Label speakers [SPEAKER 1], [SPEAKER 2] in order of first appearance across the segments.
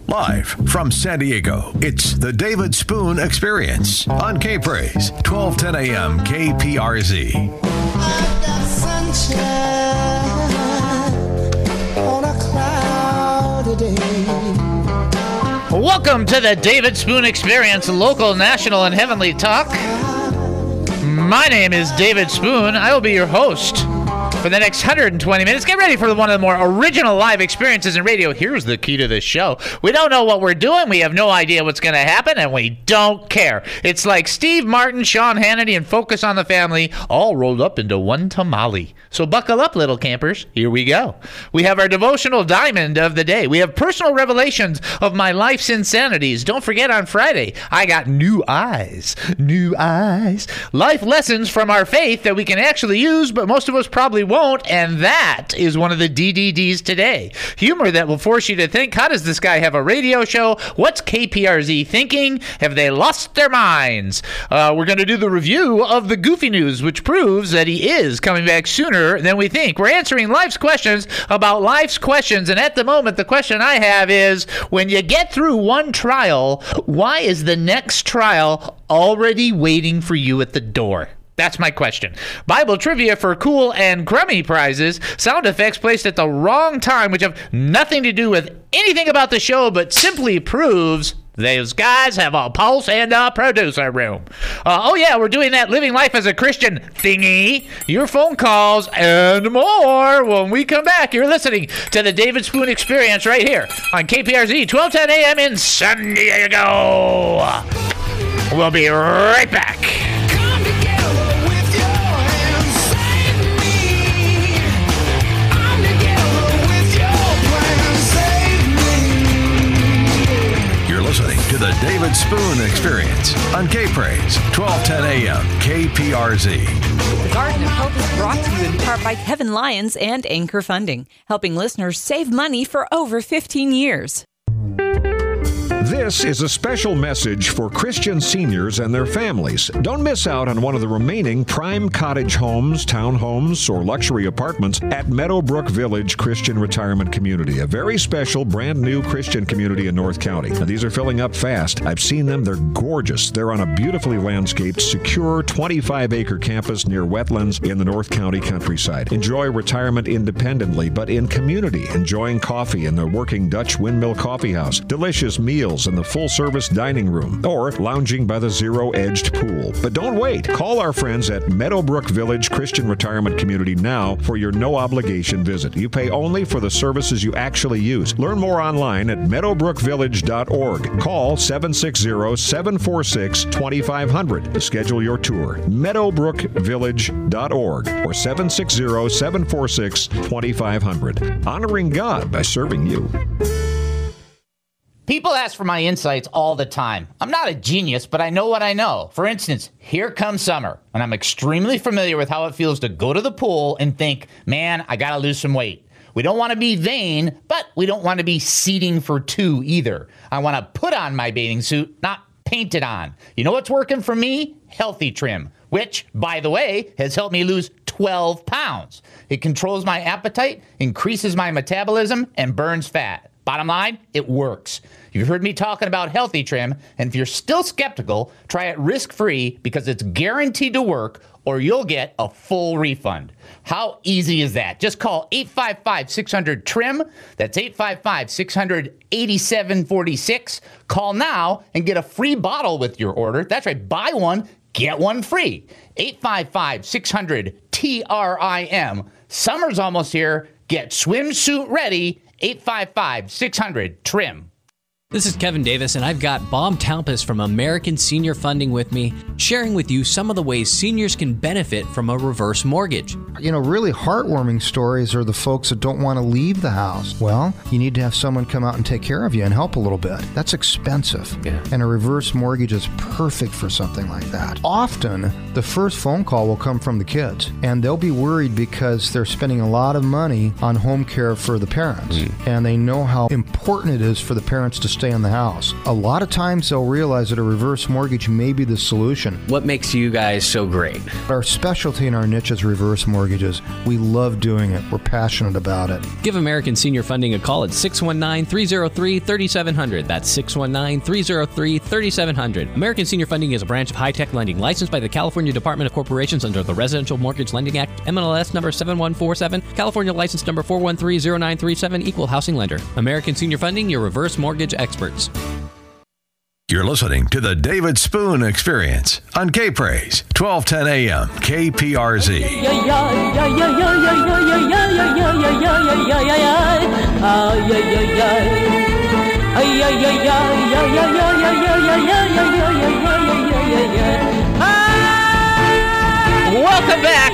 [SPEAKER 1] Live from San Diego, it's the David Spoon Experience on K-Praise, 1210 a.m. KPRZ.
[SPEAKER 2] I've got sunshine on a cloudy day.
[SPEAKER 3] Welcome to the David Spoon Experience, local, national, and heavenly talk. My name is David Spoon. I will be your host for the next 120 minutes. Get ready for one of the more original live experiences in radio. Here's the key to this show. We don't know what we're doing. We have no idea what's going to happen, and we don't care. It's like Steve Martin, Sean Hannity, and Focus on the Family all rolled up into one tamale. So buckle up, little campers. Here we go. We have our devotional diamond of the day. We have personal revelations of my life's insanities. Don't forget, on Friday, I got new eyes. New eyes. Life lessons from our faith that we can actually use, but most of us probably won't, and that is one of the DDDs today. Humor that will force you to think, how does this guy have a radio show? What's KPRZ thinking? Have they lost their minds? We're going to do the review of the Goofy News, which proves that he is coming back sooner than we think. We're answering life's questions about life's questions, and at the moment, the question I have is, when you get through one trial, why is the next trial already waiting for you at the door? That's my question. Bible trivia for cool and crummy prizes. Sound effects placed at the wrong time, which have nothing to do with anything about the show, but simply proves those guys have a pulse and a producer room. Oh yeah, we're doing that living life as a Christian thingy. Your phone calls and more when we come back. You're listening to the David Spoon Experience right here on KPRZ, 1210 a.m. in San Diego. We'll be right back.
[SPEAKER 1] Listening to the David Spoon Experience on K-Praise, 1210 a.m. KPRZ.
[SPEAKER 4] The Garden of Hope is brought to you in part by Kevin Lyons and Anchor Funding, helping listeners save money for over 15 years.
[SPEAKER 5] This is a special message for Christian seniors and their families. Don't miss out on one of the remaining prime cottage homes, townhomes, or luxury apartments at Meadowbrook Village Christian Retirement Community, a very special brand new Christian community in North County. Now, these are filling up fast. I've seen them. They're gorgeous. They're on a beautifully landscaped, secure 25-acre campus near wetlands in the North County countryside. Enjoy retirement independently, but in community, enjoying coffee in the working Dutch Windmill Coffee House, delicious meals in the full-service dining room, or lounging by the zero-edged pool. But don't wait. Call our friends at Meadowbrook Village Christian Retirement Community now for your no-obligation visit. You pay only for the services you actually use. Learn more online at meadowbrookvillage.org. Call 760-746-2500 to schedule your tour. meadowbrookvillage.org or 760-746-2500. Honoring God by serving you.
[SPEAKER 3] People ask for my insights all the time. I'm not a genius, but I know what I know. For instance, here comes summer, and I'm extremely familiar with how it feels to go to the pool and think, man, I gotta lose some weight. We don't want to be vain, but we don't want to be seating for two either. I want to put on my bathing suit, not paint it on. You know what's working for me? Healthy Trim, which, by the way, has helped me lose 12 pounds. It controls my appetite, increases my metabolism, and burns fat. Bottom line, it works. You've heard me talking about Healthy Trim, and if you're still skeptical, try it risk-free because it's guaranteed to work, or you'll get a full refund. How easy is that? Just call 855-600-TRIM. That's 855-600-8746. Call now and get a free bottle with your order. That's right, buy one, get one free. 855-600-TRIM. Summer's almost here. Get swimsuit ready. 855-600-TRIM.
[SPEAKER 6] This is Kevin Davis, and I've got Bob Talpas from American Senior Funding with me, sharing with you some of the ways seniors can benefit from a reverse mortgage.
[SPEAKER 7] You know, really heartwarming stories are the folks that don't want to leave the house. Well, you need to have someone come out and take care of you and help a little bit. That's expensive. Yeah. And a reverse mortgage is perfect for something like that. Often, the first phone call will come from the kids, and they'll be worried because they're spending a lot of money on home care for the parents. And they know how important it is for the parents to stay in the house. A lot of times they'll realize that a reverse mortgage may be the solution.
[SPEAKER 8] What makes you guys so great?
[SPEAKER 7] Our specialty in our niche is reverse mortgages. We love doing it. We're passionate about it.
[SPEAKER 6] Give American Senior Funding a call at 619-303-3700. That's 619-303-3700. American Senior Funding is a branch of high-tech lending licensed by the California Department of Corporations under the Residential Mortgage Lending Act, MLS number 7147, California license number 4130937, equal housing lender. American Senior Funding, your reverse mortgage experts.
[SPEAKER 1] You're listening to the David Spoon Experience on K-Praise, 1210 AM, KPRZ.
[SPEAKER 3] Welcome back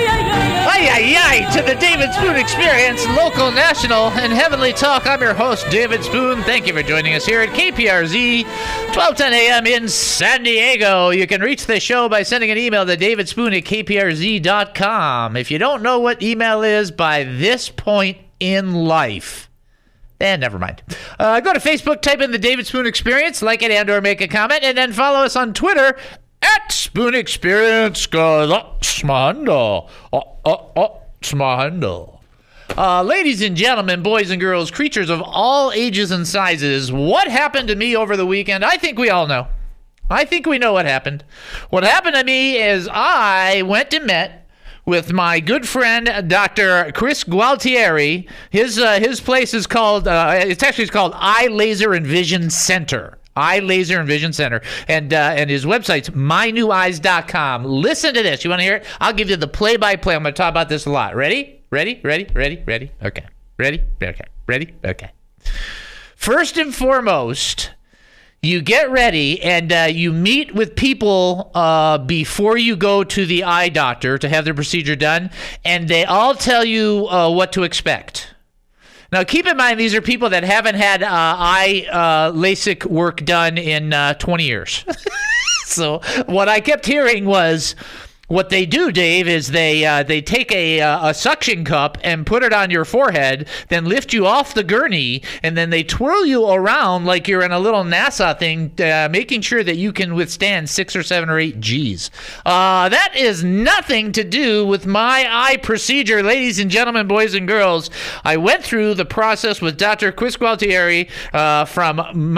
[SPEAKER 3] to the David Spoon Experience, local, national, and heavenly talk. I'm your host, David Spoon. Thank you for joining us here at KPRZ, 1210 AM in San Diego. You can reach the show by sending an email to davidspoon@kprz.com. If you don't know what email is by this point in life, never mind. Go to Facebook, type in the David Spoon Experience, like it and or make a comment, and then follow us on Twitter at Spoon Experience, because that's my handle. It's my handle. Ladies and gentlemen, boys and girls, creatures of all ages and sizes, what happened to me over the weekend? I think we all know. I think we know what happened. What happened to me is I went and met with my good friend, Dr. Chris Gualtieri. His place is called, it's called Eye Laser and Vision Center. Eye Laser and Vision Center. And his website's myneweyes.com. Listen to this. You want to hear it? I'll give you the play-by-play. I'm going to talk about this a lot. Ready? Okay. Ready? Okay. Ready? Okay. First and foremost, you get ready and you meet with people before you go to the eye doctor to have their procedure done, and they all tell you what to expect. Now, keep in mind, these are people that haven't had eye LASIK work done in 20 years. So what I kept hearing was, what they do, Dave, is they take a suction cup and put it on your forehead, then lift you off the gurney, and then they twirl you around like you're in a little NASA thing, making sure that you can withstand 6 or 7 or 8 Gs. That is nothing to do with my eye procedure, ladies and gentlemen, boys and girls. I went through the process with Dr. Chris Gualtieri from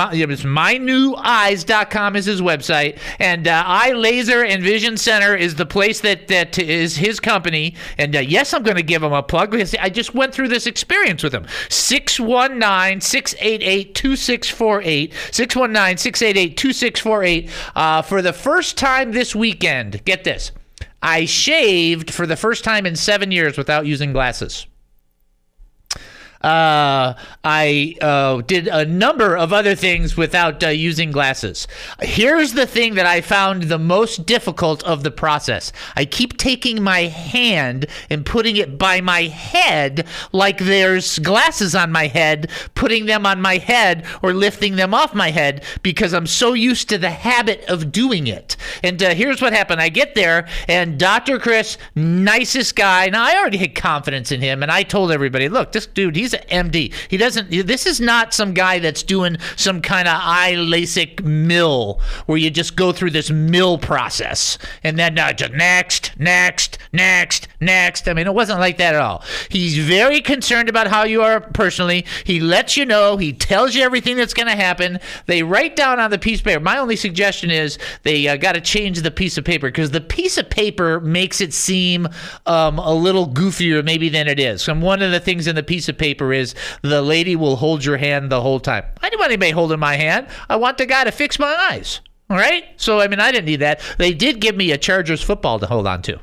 [SPEAKER 3] myneweyes.com is his website, and Eye Laser and Vision Center is the place that is his company. And yes, I'm going to give him a plug because I just went through this experience with him. 619-688-2648. 619-688-2648. For the first time this weekend, get this, I shaved for the first time in 7 years without using glasses. I did a number of other things without using glasses. Here's the thing that I found the most difficult of the process. I keep taking my hand and putting it by my head like there's glasses on my head, putting them on my head or lifting them off my head because I'm so used to the habit of doing it. And here's what happened. I get there, and Dr. Chris, nicest guy. Now, I already had confidence in him, and I told everybody, look, this dude, he's an MD. This is not some guy that's doing some kind of eye LASIK mill where you just go through this mill process and then just next. I mean, it wasn't like that at all. He's very concerned about how you are personally. He lets you know. He tells you everything that's going to happen. They write down on the piece of paper. My only suggestion is they got to change the piece of paper because the piece of paper makes it seem a little goofier maybe than it is. And one of the things in the piece of paper is the lady will hold your hand the whole time. I didn't want anybody holding my hand. I want the guy to fix my eyes. All right? So, I mean, I didn't need that. They did give me a Chargers football to hold on to.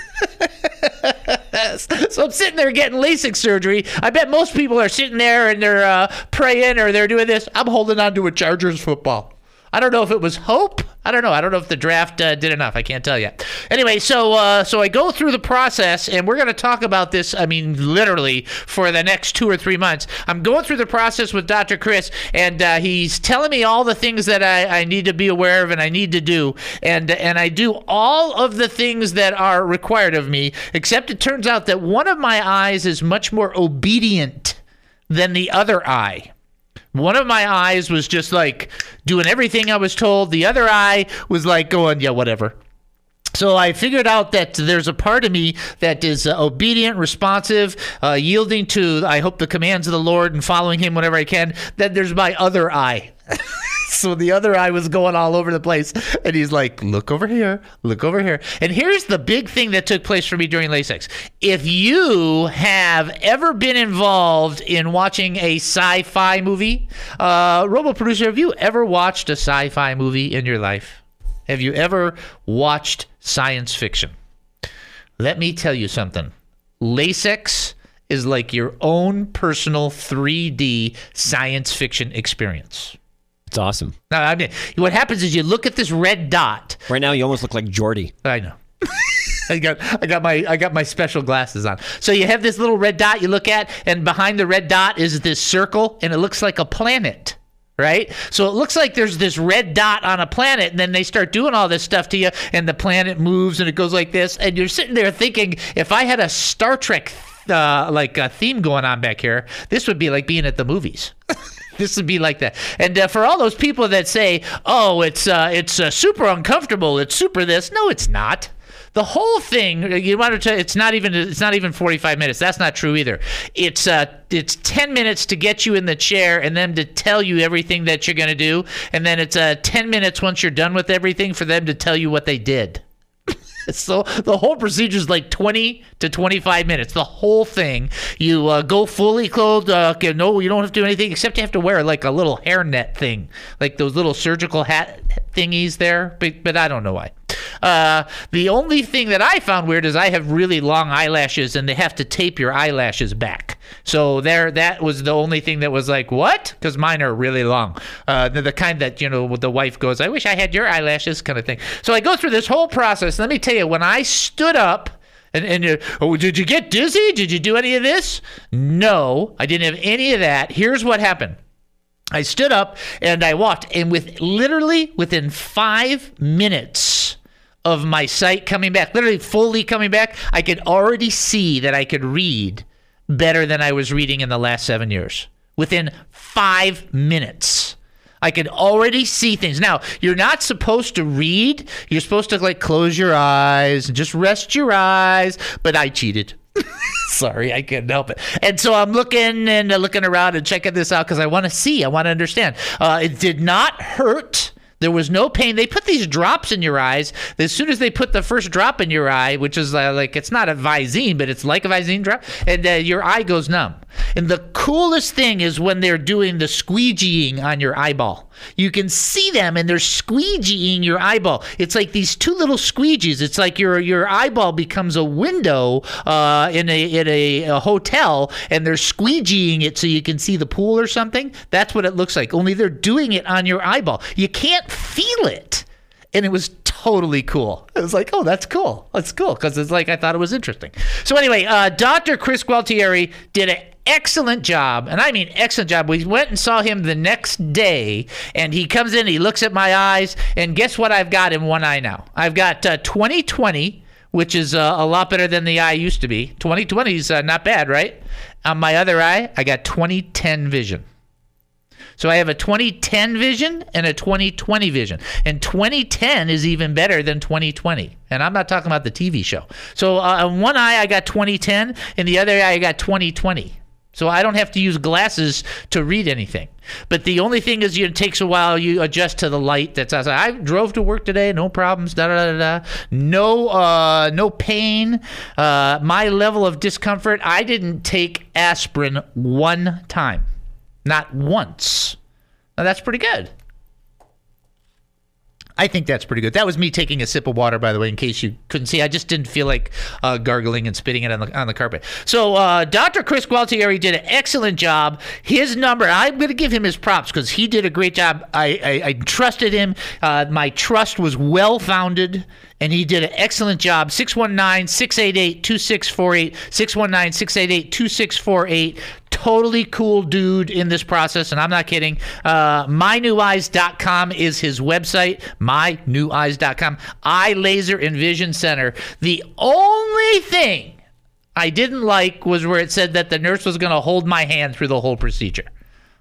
[SPEAKER 3] So I'm sitting there getting LASIK surgery. I bet most people are sitting there and they're praying or they're doing this. I'm holding on to a Chargers football. I don't know if it was hope. I don't know. I don't know if the draft did enough. I can't tell you. Anyway, so I go through the process, and we're going to talk about this, I mean, literally for the next 2 or 3 months. I'm going through the process with Dr. Chris, and he's telling me all the things that I need to be aware of and I need to do. And I do all of the things that are required of me, except it turns out that one of my eyes is much more obedient than the other eye. One of my eyes was just like doing everything I was told. The other eye was like going, yeah, whatever. So I figured out that there's a part of me that is obedient, responsive, yielding to, I hope, the commands of the Lord and following him whenever I can. Then there's my other eye. So the other eye was going all over the place. And he's like, look over here, look over here. And here's the big thing that took place for me during LASIK. If you have ever been involved in watching a sci-fi movie, Robo Producer, have you ever watched a sci-fi movie in your life? Have you ever watched science fiction? Let me tell you something. LASIK is like your own personal 3D science fiction experience.
[SPEAKER 9] It's awesome.
[SPEAKER 3] Now, I mean, what happens is you look at this red dot.
[SPEAKER 9] Right now, you almost look like Geordi.
[SPEAKER 3] I know. I got my special glasses on. So you have this little red dot you look at, and behind the red dot is this circle, and it looks like a planet. Right? So it looks like there's this red dot on a planet, and then they start doing all this stuff to you, and the planet moves, and it goes like this, and you're sitting there thinking, if I had a Star Trek theme going on back here, this would be like being at the movies. This would be like that. And for all those people that say, oh, it's super uncomfortable, it's super this, no, it's not. The whole thing, you want to it's not even 45 minutes. That's not true either. It's 10 minutes to get you in the chair and then to tell you everything that you're going to do, and then it's 10 minutes once you're done with everything for them to tell you what they did. So the whole procedure is like 20 to 25 minutes. The whole thing. You go fully clothed. No, you don't have to do anything except you have to wear like a little hairnet thing, like those little surgical hat thingies there. But I don't know why. The only thing that I found weird is I have really long eyelashes, and they have to tape your eyelashes back. So that was the only thing that was like, what? Because mine are really long. The kind that, the wife goes, I wish I had your eyelashes kind of thing. So I go through this whole process. Let me tell you, when I stood up, and did you get dizzy? Did you do any of this? No, I didn't have any of that. Here's what happened. I stood up and I walked, and within 5 minutes of my sight coming back, literally fully coming back, I could already see that I could read better than I was reading in the last 7 years. Within 5 minutes, I could already see things. Now, you're not supposed to read. You're supposed to close your eyes and just rest your eyes, but I cheated. Sorry, I couldn't help it. And so I'm looking around and checking this out because I want to see. I want to understand. It did not hurt. There was no pain. They put these drops in your eyes. As soon as they put the first drop in your eye, which is it's not a Visine, but it's like a Visine drop, and your eye goes numb. And the coolest thing is when they're doing the squeegeeing on your eyeball. You can see them, and they're squeegeeing your eyeball. It's like these two little squeegees. It's like your eyeball becomes a window in a hotel, and they're squeegeeing it so you can see the pool or something. That's what it looks like, only they're doing it on your eyeball. You can't feel it. And it was totally cool. It was like, oh, that's cool. That's cool, because it's like I thought it was interesting. So anyway, Dr. Chris Gualtieri did an excellent job, and I mean excellent job. We went and saw him the next day, and he comes in, he looks at my eyes, and guess what I've got in one eye now? I've got 20/20, which is a lot better than the eye used to be. 20/20 is not bad, right? On my other eye, I got 20/10 vision. So I have a 20/10 vision and a 20/20 vision. And 20/10 is even better than 20/20. And I'm not talking about the TV show. So on one eye, I got 20/10, and the other eye, I got 20/20. So I don't have to use glasses to read anything. But the only thing is it takes a while. You adjust to the light that's outside. I drove to work today, no problems, no pain. My level of discomfort, I didn't take aspirin one time. Not once. Now, that's pretty good. I think that's pretty good. That was me taking a sip of water, by the way, in case you couldn't see. I just didn't feel like gargling and spitting it on the carpet. So Dr. Chris Gualtieri did an excellent job. His number, I'm going to give him his props because he did a great job. I trusted him. My trust was well-founded, and he did an excellent job. 619-688-2648, 619-688-2648. Totally cool dude in this process, and I'm not kidding. MyNewEyes.com is his website, MyNewEyes.com. Eye Laser and Vision Center. The only thing I didn't like was where it said that the nurse was going to hold my hand through the whole procedure.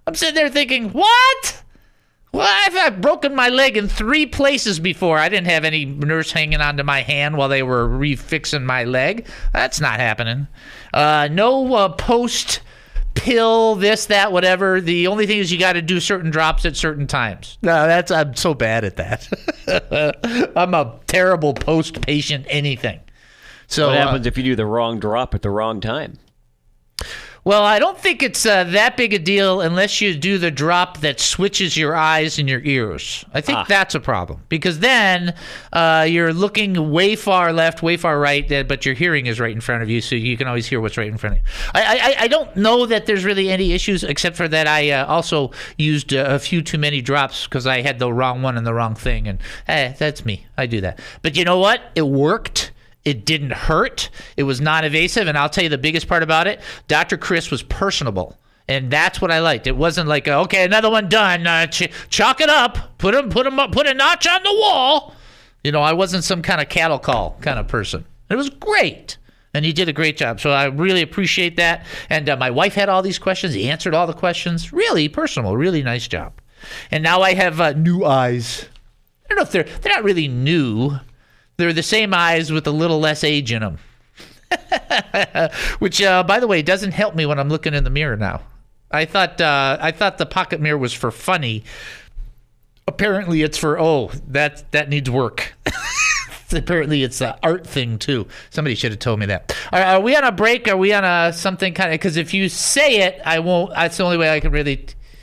[SPEAKER 3] I'm sitting there thinking, what? Well, I've broken my leg in 3 places before. I didn't have any nurse hanging onto my hand while they were refixing my leg. That's not happening. No post pill, this, that, whatever. The only thing is you got to do certain drops at certain times. No, I'm so bad at that. I'm a terrible post-patient anything. So
[SPEAKER 9] what happens if you do the wrong drop at the wrong time?
[SPEAKER 3] Well, I don't think it's that big a deal unless you do the drop that switches your eyes and your ears. I think that's a problem because then you're looking way far left, way far right, but your hearing is right in front of you, so you can always hear what's right in front of you. I don't know that there's really any issues except for that I also used a few too many drops because I had the wrong one and the wrong thing, and that's me. I do that. But you know what? It worked. It didn't hurt. It was non-invasive, and I'll tell you the biggest part about it, Dr. Chris was personable, and that's what I liked. It wasn't like, okay, another one done, chalk it up, put a notch on the wall. You know, I wasn't some kind of cattle call kind of person. It was great, and he did a great job, so I really appreciate that. And my wife had all these questions. He answered all the questions. Really personal, really nice job. And now I have new eyes. I don't know if they're not really new. They're the same eyes with a little less age in them. Which, by the way, doesn't help me when I'm looking in the mirror now. I thought the pocket mirror was for funny. Apparently it's for, that needs work. Apparently it's an art thing, too. Somebody should have told me that. Are we on a break? Are we on a something kind of... Because if you say it, I won't... That's the only way I can really...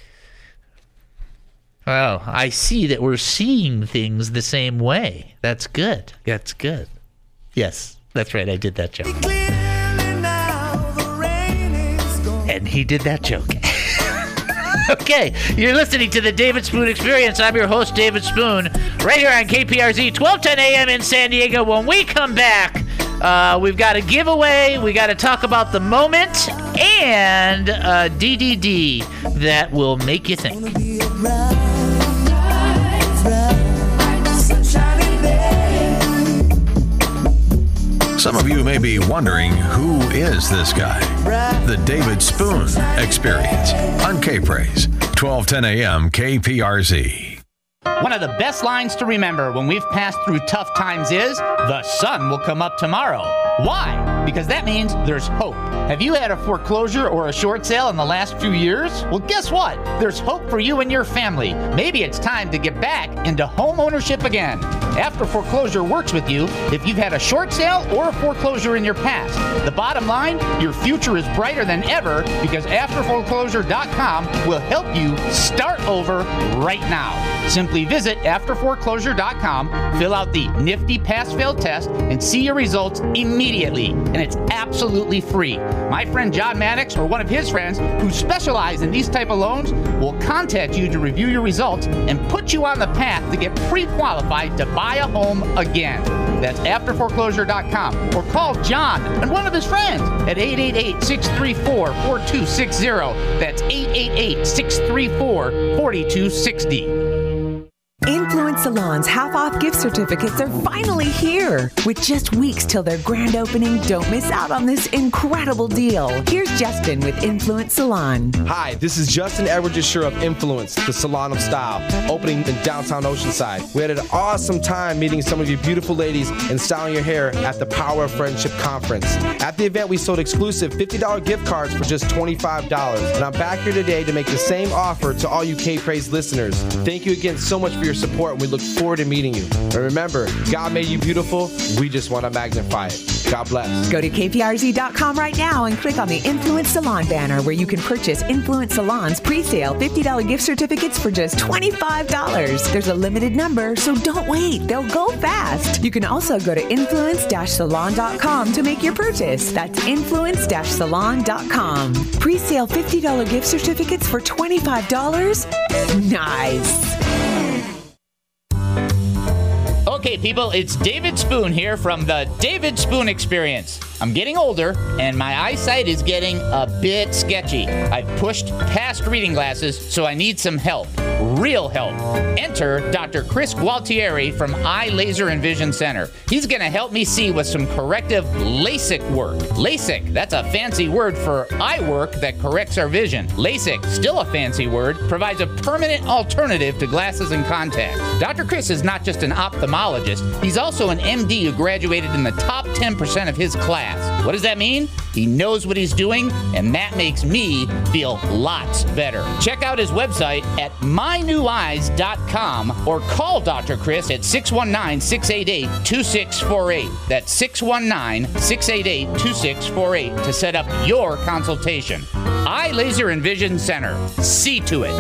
[SPEAKER 3] Well, I see that we're seeing things the same way. That's good. That's good. Yes, that's right. I did that joke. And he did that joke. Okay, you're listening to the David Spoon Experience. I'm your host, David Spoon, right here on KPRZ, 1210 a.m. in San Diego. When we come back, we've got a giveaway. We got to talk about the moment and DDD that will make you think.
[SPEAKER 1] Some of you may be wondering, who is this guy? The David Spoon Experience on K-Praise, 1210 a.m. KPRZ.
[SPEAKER 3] One of the best lines to remember when we've passed through tough times is, the sun will come up tomorrow. Why? Because that means there's hope. Have you had a foreclosure or a short sale in the last few years? Well, guess what? There's hope for you and your family. Maybe it's time to get back into home ownership again. After Foreclosure works with you if you've had a short sale or a foreclosure in your past. The bottom line, your future is brighter than ever because AfterForeclosure.com will help you start over right now. Simply visit AfterForeclosure.com, fill out the nifty pass-fail test, and see your results immediately. And it's absolutely free. My friend John Maddox or one of his friends who specialize in these type of loans will contact you to review your results and put you on the path to get pre-qualified to buy a home again. That's AfterForeclosure.com, or call John and one of his friends at 888-634-4260. That's 888-634-4260.
[SPEAKER 10] Influence Salon's half-off gift certificates are finally here. With just weeks till their grand opening, don't miss out on this incredible deal. Here's Justin with Influence Salon.
[SPEAKER 11] Hi, this is Justin Edwards of Influence, the Salon of Style, opening in downtown Oceanside. We had an awesome time meeting some of you beautiful ladies and styling your hair at the Power of Friendship Conference. At the event, we sold exclusive $50 gift cards for just $25. And I'm back here today to make the same offer to all you K-Praise listeners. Thank you again so much for your support, and we look forward to meeting you. And remember, God made you beautiful. We just want to magnify it. God bless.
[SPEAKER 10] Go to kprz.com right now and click on the Influence Salon banner where you can purchase Influence Salon's pre-sale $50 gift certificates for just $25. There's a limited number, so don't wait. They'll go fast. You can also go to influence-salon.com to make your purchase. That's influence-salon.com. Pre-sale $50 gift certificates for $25? Nice.
[SPEAKER 3] Okay, people, it's David Spoon here from the David Spoon Experience. I'm getting older, and my eyesight is getting a bit sketchy. I've pushed past reading glasses, so I need some help. Real help. Enter Dr. Chris Gualtieri from Eye Laser and Vision Center. He's going to help me see with some corrective LASIK work. LASIK, that's a fancy word for eye work that corrects our vision. LASIK, still a fancy word, provides a permanent alternative to glasses and contacts. Dr. Chris is not just an ophthalmologist, he's also an MD who graduated in the top 10% of his class. What does that mean? He knows what he's doing, and that makes me feel lots better. Check out his website at myneweyes.com or call Dr. Chris at 619-688-2648. That's 619-688-2648 to set up your consultation. Eye Laser and Vision Center. See to it.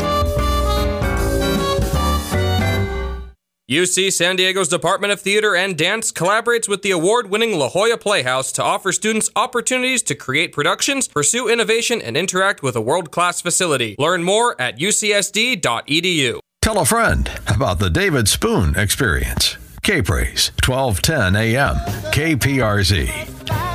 [SPEAKER 12] UC San Diego's Department of Theater and Dance collaborates with the award-winning La Jolla Playhouse to offer students opportunities to create productions, pursue innovation, and interact with a world-class facility. Learn more at ucsd.edu.
[SPEAKER 1] Tell a friend about the David Spoon Experience. K-Praise, 1210 AM, KPRZ.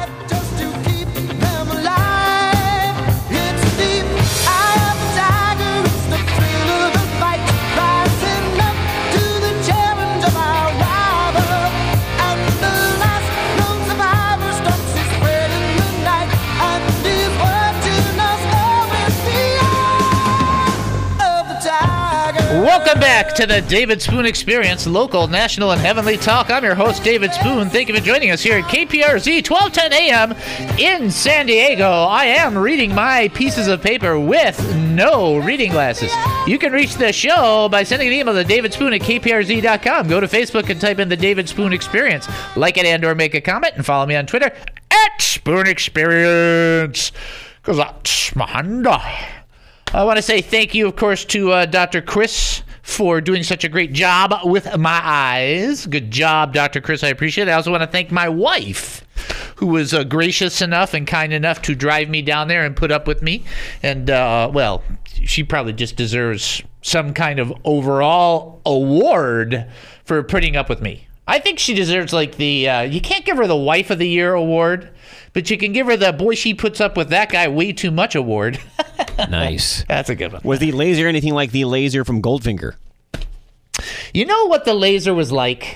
[SPEAKER 3] Welcome back to the David Spoon Experience, local, national, and heavenly talk. I'm your host, David Spoon. Thank you for joining us here at KPRZ 1210 AM in San Diego. I am reading my pieces of paper with no reading glasses. You can reach the show by sending an email to davidspoon@kprz.com. Go to Facebook and type in the David Spoon Experience. Like it and or make a comment, and follow me on Twitter at Spoon Experience, because that's my handle. I want to say thank you, of course, to Dr. Chris for doing such a great job with my eyes. Good job, Dr. Chris. I appreciate it. I also want to thank my wife, who was gracious enough and kind enough to drive me down there and put up with me. And, well, she probably just deserves some kind of overall award for putting up with me. I think she deserves, like, the, you can't give her the Wife of the Year award, but you can give her the boy, she puts up with that guy way too much award.
[SPEAKER 9] Nice.
[SPEAKER 3] That's a good one.
[SPEAKER 9] Was the laser anything like the laser from Goldfinger?
[SPEAKER 3] You know what the laser was like?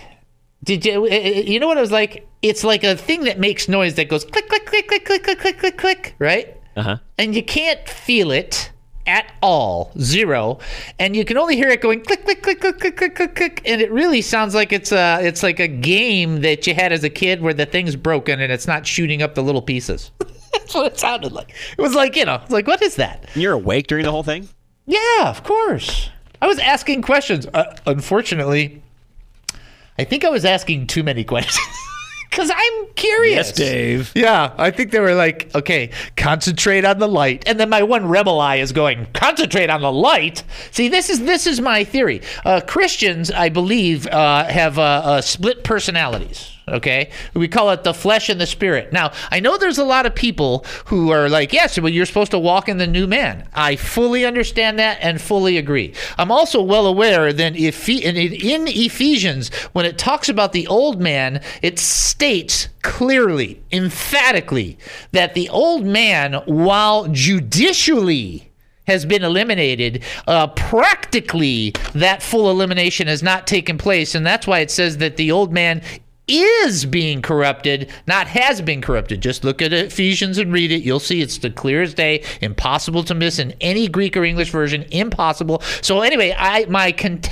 [SPEAKER 3] You know what it was like? It's like a thing that makes noise that goes click, click, click, click, click, click, click, click, click, right? Uh-huh. And you can't feel it at all, zero, and you can only hear it going click, click, click, click, click, click, click, click, and it really sounds like it's like a game that you had as a kid where the thing's broken and it's not shooting up the little pieces. That's what it sounded like. It was like, you know, like, what is that?
[SPEAKER 9] You're awake during the whole thing?
[SPEAKER 3] Yeah, of course. I was asking questions. Unfortunately, I think I was asking too many questions. Because I'm curious.
[SPEAKER 9] Yes, Dave.
[SPEAKER 3] Yeah, I think they were like, okay, concentrate on the light. And then my one rebel eye is going, concentrate on the light? See, this is my theory. Christians, I believe, have split personalities. Okay, we call it the flesh and the spirit. Now, I know there's a lot of people who are like, yes, well, you're supposed to walk in the new man. I fully understand that and fully agree. I'm also well aware that in Ephesians, when it talks about the old man, it states clearly, emphatically, that the old man, while judicially has been eliminated, practically that full elimination has not taken place. And that's why it says that the old man is being corrupted, not has been corrupted. Just look at Ephesians and read it. You'll see it's the clear as day, impossible to miss in any Greek or English version, impossible. So anyway, my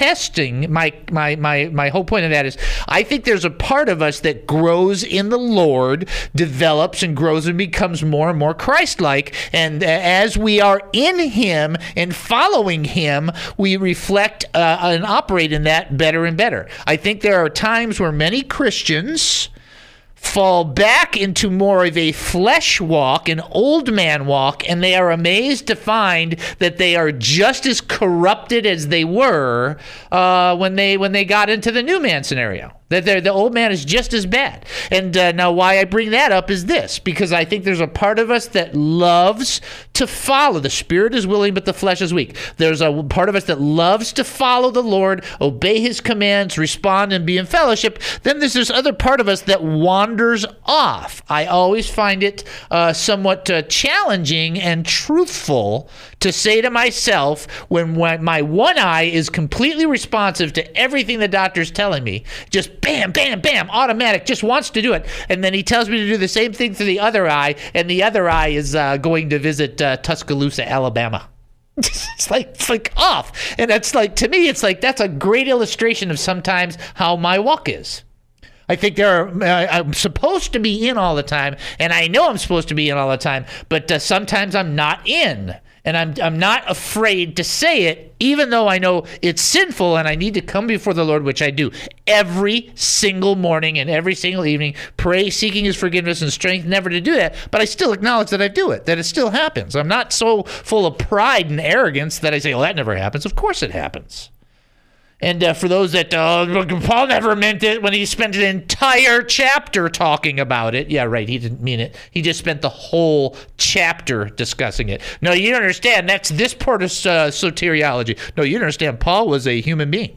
[SPEAKER 3] whole point of that is I think there's a part of us that grows in the Lord, develops and grows and becomes more and more Christ-like. And as we are in him and following him, we reflect and operate in that better and better. I think there are times where many Christians fall back into more of a flesh walk, an old man walk, and they are amazed to find that they are just as corrupted as they were when they got into the new man scenario. That the old man is just as bad. And now why I bring that up is this, because I think there's a part of us that loves to follow. The spirit is willing, but the flesh is weak. There's a part of us that loves to follow the Lord, obey his commands, respond, and be in fellowship. Then there's this other part of us that wanders off. I always find it somewhat challenging and truthful to say to myself when my one eye is completely responsive to everything the doctor's telling me, just bam, bam, bam, automatic, just wants to do it. And then he tells me to do the same thing for the other eye, and the other eye is going to visit Tuscaloosa, Alabama. It's like off. And that's like, to me, it's like, that's a great illustration of sometimes how my walk is. I think I'm supposed to be in all the time, and I know I'm supposed to be in all the time, but sometimes I'm not in. And I'm not afraid to say it, even though I know it's sinful and I need to come before the Lord, which I do every single morning and every single evening, pray, seeking his forgiveness and strength never to do that. But I still acknowledge that I do it, that it still happens. I'm not so full of pride and arrogance that I say, well, that never happens. Of course it happens. And for those that, Paul never meant it when he spent an entire chapter talking about it. Yeah, right, he didn't mean it. He just spent the whole chapter discussing it. No, you don't understand. That's this part of soteriology. No, you don't understand. Paul was a human being.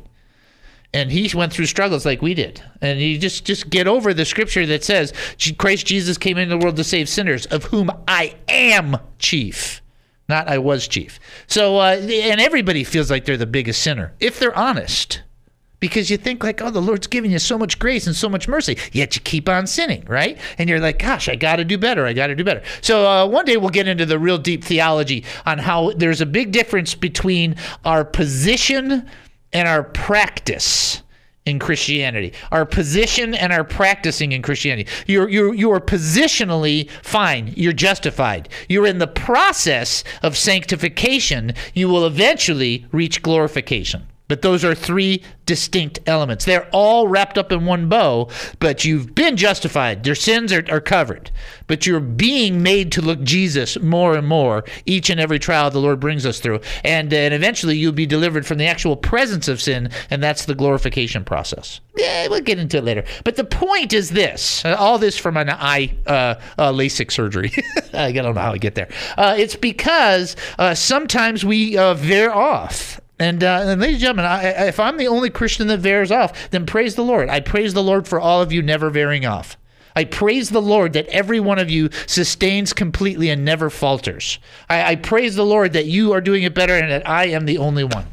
[SPEAKER 3] And he went through struggles like we did. And you just get over the scripture that says, Christ Jesus came into the world to save sinners, of whom I am chief. Not I was chief. So, and everybody feels like they're the biggest sinner, if they're honest. Because you think like, oh, the Lord's giving you so much grace and so much mercy, yet you keep on sinning, right? And you're like, gosh, I got to do better. I got to do better. So one day we'll get into the real deep theology on how there's a big difference between our position and our practice in Christianity, our position and our practicing in Christianity. You are positionally fine. You're justified. You're in the process of sanctification. You will eventually reach glorification. But those are three distinct elements. They're all wrapped up in one bow, but you've been justified. Your sins are covered. But you're being made to look Jesus more and more each and every trial the Lord brings us through. And eventually you'll be delivered from the actual presence of sin, and that's the glorification process. Yeah, we'll get into it later. But the point is this, all this from an eye LASIK surgery. I don't know how I get there. It's because sometimes we veer off. And ladies and gentlemen, if I'm the only Christian that veers off, then praise the Lord. I praise the Lord for all of you never veering off. I praise the Lord that every one of you sustains completely and never falters. I praise the Lord that you are doing it better and that I am the only one.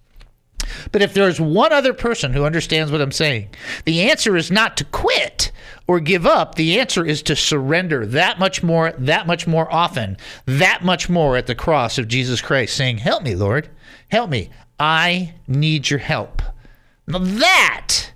[SPEAKER 3] But if there's one other person who understands what I'm saying, the answer is not to quit or give up. The answer is to surrender that much more often, that much more at the cross of Jesus Christ, saying, help me, Lord, help me. I need your help. Now that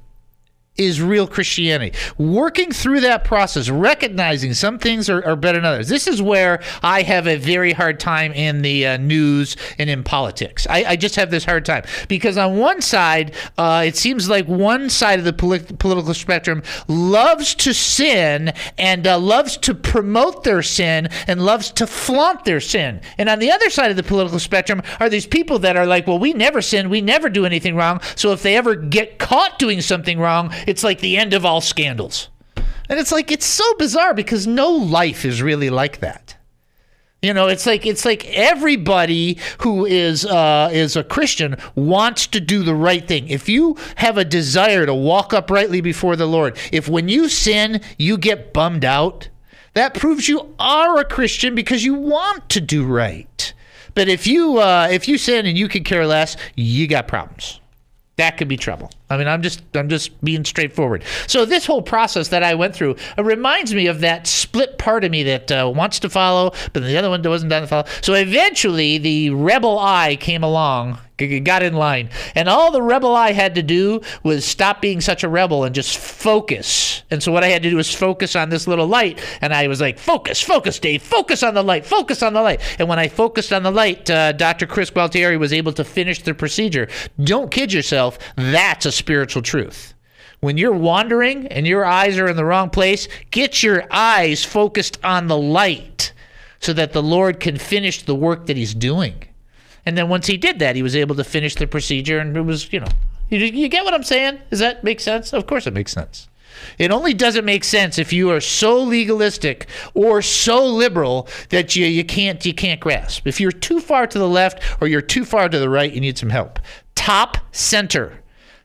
[SPEAKER 3] is real Christianity. Working through that process, recognizing some things are better than others. This is where I have a very hard time in the news and in politics. I just have this hard time because on one side, it seems like one side of the political spectrum loves to sin and loves to promote their sin and loves to flaunt their sin. And on the other side of the political spectrum are these people that are like, well, we never sin, we never do anything wrong, so if they ever get caught doing something wrong, it's like the end of all scandals. And it's like, it's so bizarre because no life is really like that. You know, it's like everybody who is a Christian wants to do the right thing. If you have a desire to walk uprightly before the Lord, if when you sin, you get bummed out, that proves you are a Christian because you want to do right. But if you sin and you could care less, you got problems. That could be trouble. I mean, I'm just being straightforward. So this whole process that I went through reminds me of that split part of me that wants to follow, but the other one wasn't done to follow. So eventually, the rebel eye came along, got in line, and all the rebel eye had to do was stop being such a rebel and just focus. And so what I had to do was focus on this little light, and I was like, focus, Dave, focus on the light, focus on the light. And when I focused on the light, Dr. Chris Gualtieri was able to finish the procedure. Don't kid yourself, that's a spiritual truth. When you're wandering and your eyes are in the wrong place, get your eyes focused on the light so that the Lord can finish the work that he's doing. And then once he did that, he was able to finish the procedure, and it was, You get what I'm saying? Does that make sense? Of course it makes sense. It only doesn't make sense if you are so legalistic or so liberal that you can't grasp. If you're too far to the left or you're too far to the right, you need some help. Top center.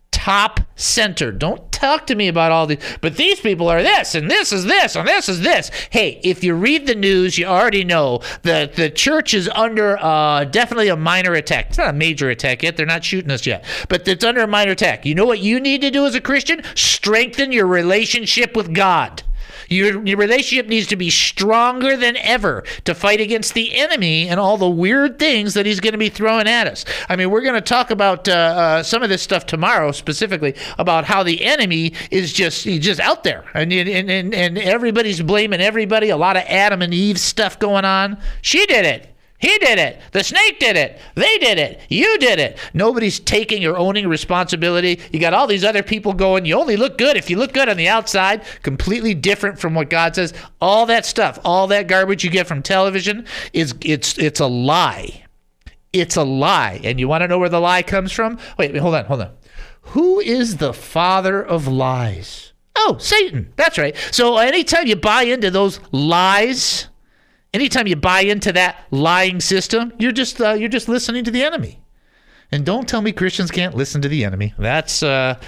[SPEAKER 3] Don't talk to me about all these, but these people are this, and this is this, and this is this. Hey, if you read the news, you already know that the church is under definitely a minor attack. It's not a major attack yet. They're not shooting us yet, but it's under a minor attack. You know what you need to do as a Christian? Strengthen your relationship with God. Your relationship needs to be stronger than ever to fight against the enemy and all the weird things that he's going to be throwing at us. I mean, we're going to talk about some of this stuff tomorrow, specifically about how the enemy is just out there, and everybody's blaming everybody. A lot of Adam and Eve stuff going on. She did it. He did it. The snake did it. They did it. You did it. Nobody's taking or owning responsibility. You got all these other people going, you only look good if you look good on the outside. Completely different from what God says. All that stuff, all that garbage you get from television, it's a lie. It's a lie. And you want to know where the lie comes from? Wait, hold on. Who is the father of lies? Oh, Satan. That's right. So anytime you buy into those lies, anytime you buy into that lying system, you're just listening to the enemy. And don't tell me Christians can't listen to the enemy. That's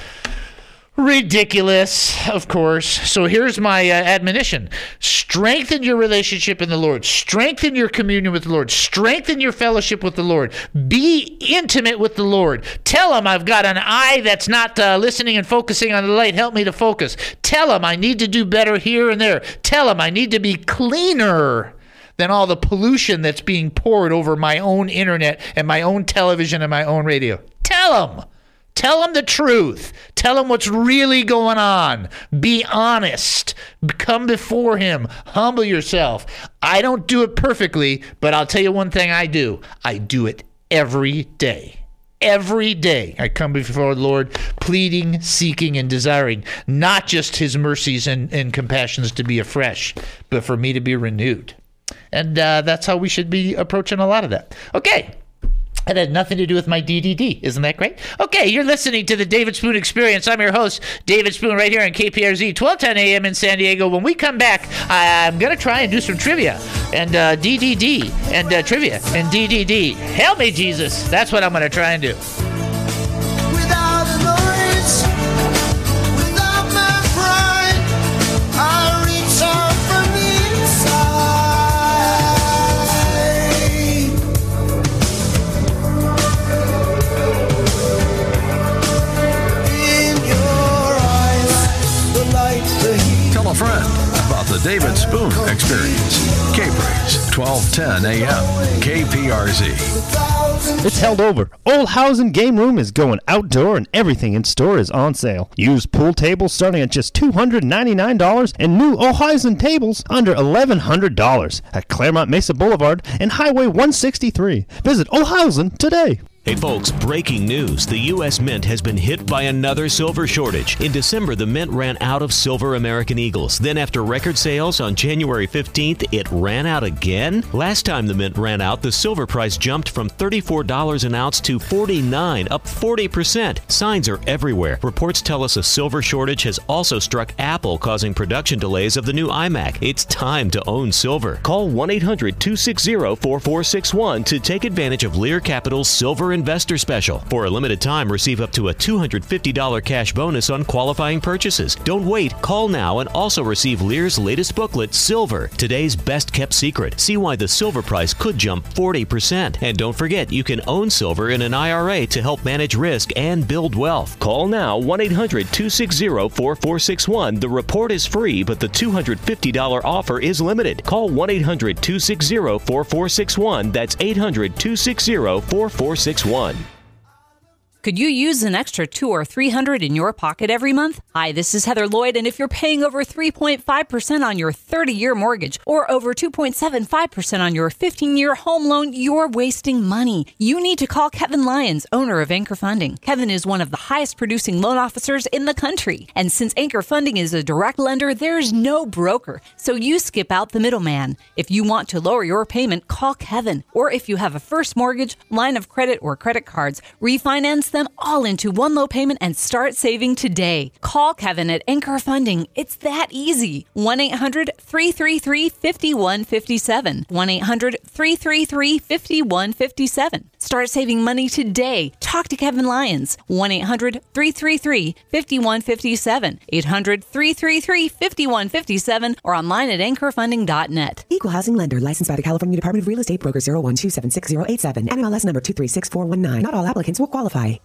[SPEAKER 3] ridiculous, of course. So here's my admonition. Strengthen your relationship in the Lord. Strengthen your communion with the Lord. Strengthen your fellowship with the Lord. Be intimate with the Lord. Tell him I've got an eye that's not listening and focusing on the light. Help me to focus. Tell him I need to do better here and there. Tell him I need to be cleaner than all the pollution that's being poured over my own internet and my own television and my own radio. Tell him the truth. Tell him what's really going on. Be honest. Come before him. Humble yourself. I don't do it perfectly, but I'll tell you one thing I do. I do it every day. Every day I come before the Lord, pleading, seeking, and desiring not just his mercies and compassions to be afresh, but for me to be renewed. And that's how we should be approaching a lot of that. Okay. It had nothing to do with my DDD. Isn't that great? Okay, you're listening to the David Spoon Experience. I'm your host, David Spoon, right here on KPRZ, 1210 a.m. in San Diego. When we come back, I'm going to try and do some trivia and DDD and trivia and DDD. Help me, Jesus. That's what I'm going to try and do.
[SPEAKER 2] Without a noise, without my pride, I reach out from the inside.
[SPEAKER 1] Tell a friend about the David Spoon Experience. K-Praise, 1210 a.m. KPRZ.
[SPEAKER 13] It's held over. Old Hausen Game Room is going outdoor and everything in store is on sale. Used pool tables starting at just $299 and new Old tables under $1,100 at Claremont Mesa Boulevard and Highway 163. Visit Old Hausen today.
[SPEAKER 14] Hey folks, breaking news. The U.S. Mint has been hit by another silver shortage. In December, the Mint ran out of silver American Eagles. Then after record sales on January 15th, it ran out again? Last time the Mint ran out, the silver price jumped from $34 an ounce to $49, up 40%. Signs are everywhere. Reports tell us a silver shortage has also struck Apple, causing production delays of the new iMac. It's time to own silver. Call 1-800-260-4461 to take advantage of Lear Capital's Silver Investor Special. For a limited time, receive up to a $250 cash bonus on qualifying purchases. Don't wait. Call now and also receive Lear's latest booklet, Silver, Today's Best Kept Secret. See why the silver price could jump 40%. And don't forget, you can own silver in an IRA to help manage risk and build wealth. Call now, 1-800-260-4461. The report is free, but the $250 offer is limited. Call 1-800-260-4461. That's 800-260-4461.
[SPEAKER 4] Could you use an extra $200 or $300 in your pocket every month? Hi, this is Heather Lloyd, and if you're paying over 3.5% on your 30-year mortgage or over 2.75% on your 15-year home loan, you're wasting money. You need to call Kevin Lyons, owner of Anchor Funding. Kevin is one of the highest producing loan officers in the country, and since Anchor Funding is a direct lender, there's no broker, so you skip out the middleman. If you want to lower your payment, call Kevin, or if you have a first mortgage, line of credit, or credit cards, refinance them all into one low payment and start saving today. Call Kevin at Anchor Funding. It's that easy. 1-800-333-5157. 1-800-333-5157. Start saving money today. Talk to Kevin Lyons. 1-800-333-5157. 800-333-5157 or online at anchorfunding.net.
[SPEAKER 10] Equal Housing Lender, licensed by the California Department of Real Estate, Broker 01276087, NMLS number 236419. Not all applicants will qualify.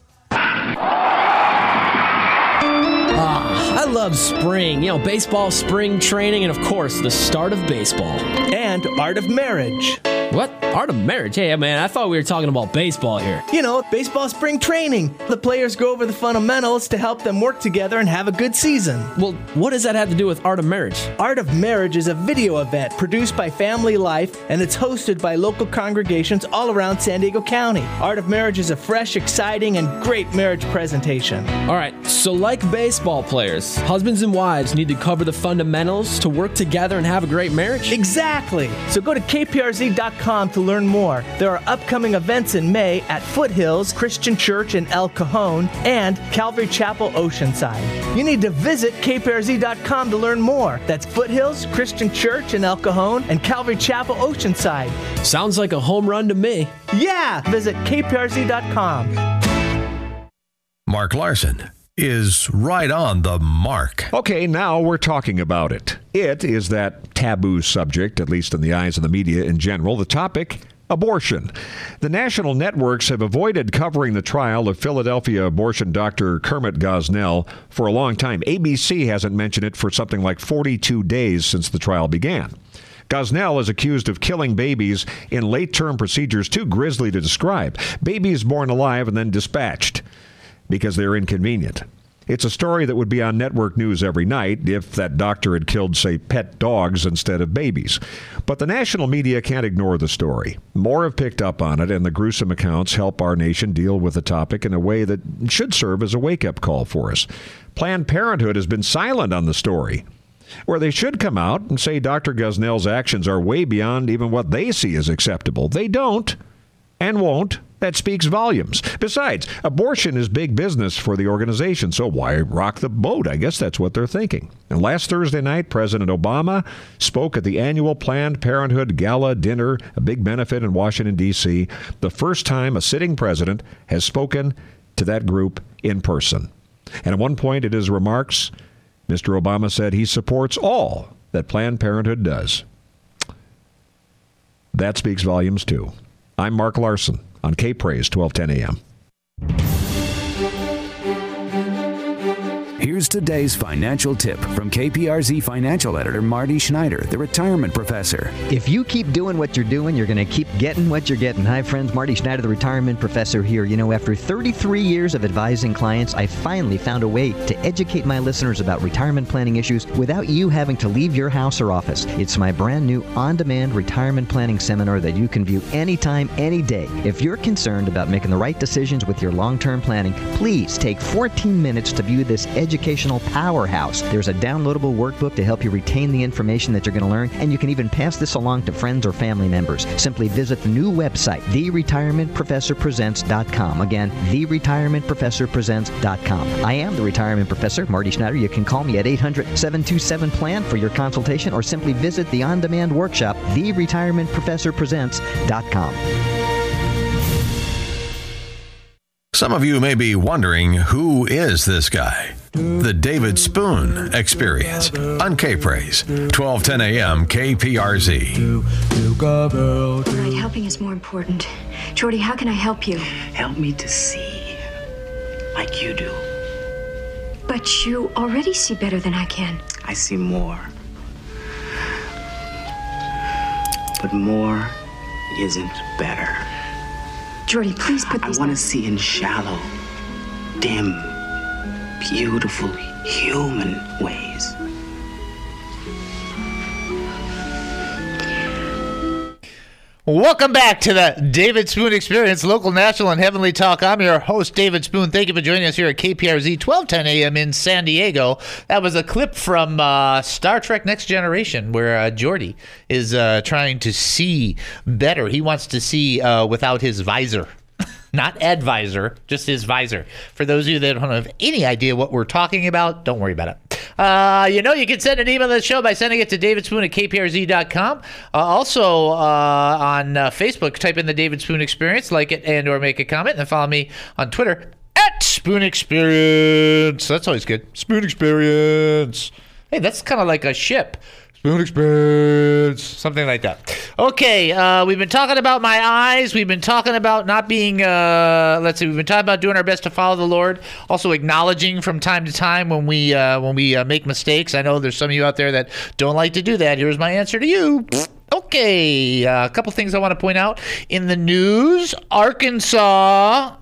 [SPEAKER 15] I love spring. Baseball, spring training, and of course, the start of baseball.
[SPEAKER 16] And Art of Marriage.
[SPEAKER 15] What? Art of Marriage? Hey, man, I thought we were talking about baseball here.
[SPEAKER 16] Baseball spring training. The players go over the fundamentals to help them work together and have a good season.
[SPEAKER 15] Well, what does that have to do with Art of Marriage?
[SPEAKER 16] Art of Marriage is a video event produced by Family Life, and it's hosted by local congregations all around San Diego County. Art of Marriage is a fresh, exciting, and great marriage presentation.
[SPEAKER 15] All right, so like baseball players, husbands and wives need to cover the fundamentals to work together and have a great marriage?
[SPEAKER 16] Exactly. So go to kprz.com to learn more. There are upcoming events in May at Foothills Christian Church in El Cajon and Calvary Chapel Oceanside. You need to visit kprz.com to learn more. That's Foothills Christian Church in El Cajon and Calvary Chapel Oceanside.
[SPEAKER 15] Sounds like a home run to me.
[SPEAKER 16] Yeah, visit kprz.com.
[SPEAKER 1] Mark Larson is right on the mark.
[SPEAKER 5] Okay, now we're talking about it. It is that taboo subject, at least in the eyes of the media in general, the topic, abortion. The national networks have avoided covering the trial of Philadelphia abortion doctor Kermit Gosnell for a long time. ABC hasn't mentioned it for something like 42 days since the trial began. Gosnell is accused of killing babies in late-term procedures too grisly to describe. Babies born alive and then dispatched because they're inconvenient. It's a story that would be on network news every night if that doctor had killed, say, pet dogs instead of babies. But the national media can't ignore the story. More have picked up on it, and the gruesome accounts help our nation deal with the topic in a way that should serve as a wake-up call for us. Planned Parenthood has been silent on the story, where they should come out and say Dr. Gosnell's actions are way beyond even what they see as acceptable. They don't and won't. That speaks volumes. Besides, abortion is big business for the organization, so why rock the boat? I guess that's what they're thinking. And last Thursday night, President Obama spoke at the annual Planned Parenthood Gala Dinner, a big benefit in Washington, D.C., the first time a sitting president has spoken to that group in person. And at one point in his remarks, Mr. Obama said he supports all that Planned Parenthood does. That speaks volumes, too. I'm Mark Larson on K-Praise, 1210 a.m.
[SPEAKER 17] Here's today's financial tip from KPRZ financial editor Marty Schneider, the retirement professor.
[SPEAKER 18] If you keep doing what you're doing, you're going to keep getting what you're getting. Hi, friends. Marty Schneider, the retirement professor here. After 33 years of advising clients, I finally found a way to educate my listeners about retirement planning issues without you having to leave your house or office. It's my brand new on-demand retirement planning seminar that you can view anytime, any day. If you're concerned about making the right decisions with your long-term planning, please take 14 minutes to view this educational powerhouse. There's a downloadable workbook to help you retain the information that you're going to learn, and you can even pass this along to friends or family members. Simply visit the new website, theretirementprofessorpresents.com. Again, theretirementprofessorpresents.com. I am the retirement professor, Marty Schneider. You can call me at 800-727-PLAN for your consultation, or simply visit the on-demand workshop, theretirementprofessorpresents.com.
[SPEAKER 1] Some of you may be wondering, who is this guy? The David Spoon Experience on K-Praise, 1210 a.m. KPRZ.
[SPEAKER 19] All right, helping is more important. Jordy, how can I help you?
[SPEAKER 20] Help me to see like you do.
[SPEAKER 19] But you already see better than I can.
[SPEAKER 20] I see more. But more isn't better.
[SPEAKER 19] Jordy, please put these...
[SPEAKER 20] I want to see in shallow, dim, beautiful, human ways.
[SPEAKER 3] Welcome back to the David Spoon Experience, local, national, and heavenly talk. I'm your host, David Spoon. Thank you for joining us here at KPRZ 1210 a.m. in San Diego. That was a clip from Star Trek Next Generation, where Geordi is trying to see better. He wants to see without his visor. Not advisor, just his visor. For those of you that don't have any idea what we're talking about, don't worry about it. You can send an email to the show by sending it to davidspoon@kprz.com. Also on Facebook, type in the David Spoon Experience, like it and or make a comment, and then follow me on Twitter @Spoon Experience. That's always good. Spoon Experience. Hey, that's kind of like a ship. Spoon Experience, something like that. Okay, we've been talking about my eyes. We've been talking about not being, we've been talking about doing our best to follow the Lord. Also acknowledging from time to time when we make mistakes. I know there's some of you out there that don't like to do that. Here's my answer to you. Okay, a couple things I want to point out. In the news, Arkansas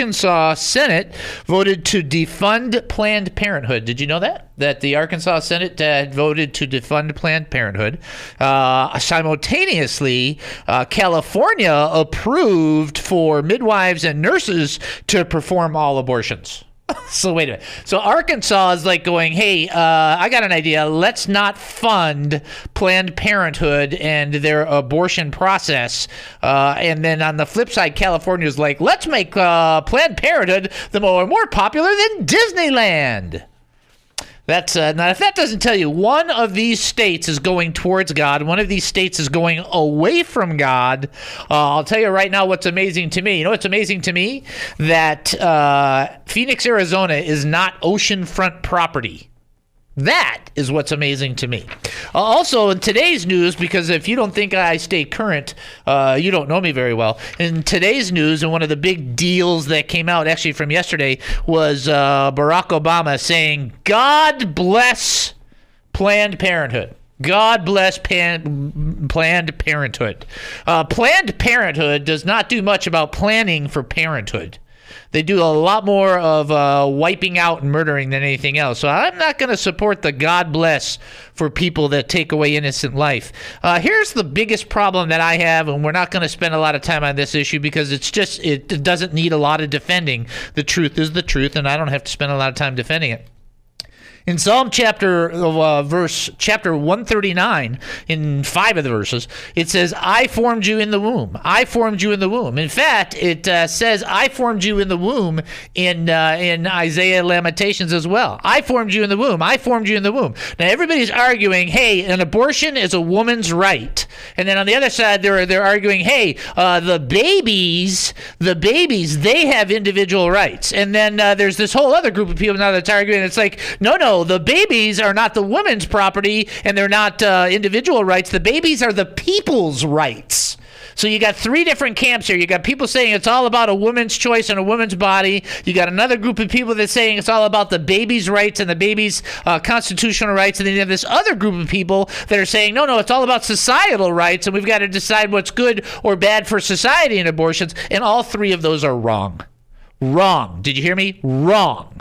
[SPEAKER 3] Senate voted to defund Planned Parenthood. Did you know that? That the Arkansas Senate voted to defund Planned Parenthood. Simultaneously, California approved for midwives and nurses to perform all abortions. So wait a minute. So Arkansas is like going, hey, I got an idea. Let's not fund Planned Parenthood and their abortion process. And then on the flip side, California is like, let's make Planned Parenthood more popular than Disneyland. That's now, if that doesn't tell you, one of these states is going towards God, one of these states is going away from God. I'll tell you right now what's amazing to me. You know what's amazing to me? That Phoenix, Arizona is not oceanfront property. That is what's amazing to me. Also, in today's news, because if you don't think I stay current, you don't know me very well. In today's news, and one of the big deals that came out actually from yesterday was Barack Obama saying, God bless Planned Parenthood. God bless Planned Parenthood. Planned Parenthood does not do much about planning for parenthood. They do a lot more of wiping out and murdering than anything else. So I'm not going to support the God bless for people that take away innocent life. Here's the biggest problem that I have, and we're not going to spend a lot of time on this issue because it doesn't need a lot of defending. The truth is the truth, and I don't have to spend a lot of time defending it. In Psalm chapter 139, in 5 of the verses, it says, I formed you in the womb. I formed you in the womb. In fact, it says, I formed you in the womb in Isaiah Lamentations as well. I formed you in the womb. I formed you in the womb. Now, everybody's arguing, hey, an abortion is a woman's right. And then on the other side, they're arguing, hey, the babies, they have individual rights. And then there's this whole other group of people now that's arguing, it's like, no, the babies are not the woman's property and they're not individual rights. The babies are the people's rights. So you got 3 different camps here. You got people saying it's all about a woman's choice and a woman's body. You got another group of people that's saying it's all about the baby's rights and the baby's constitutional rights. And then you have this other group of people that are saying, no, it's all about societal rights and we've got to decide what's good or bad for society in abortions. And all 3 of those are wrong. Wrong. Did you hear me? Wrong.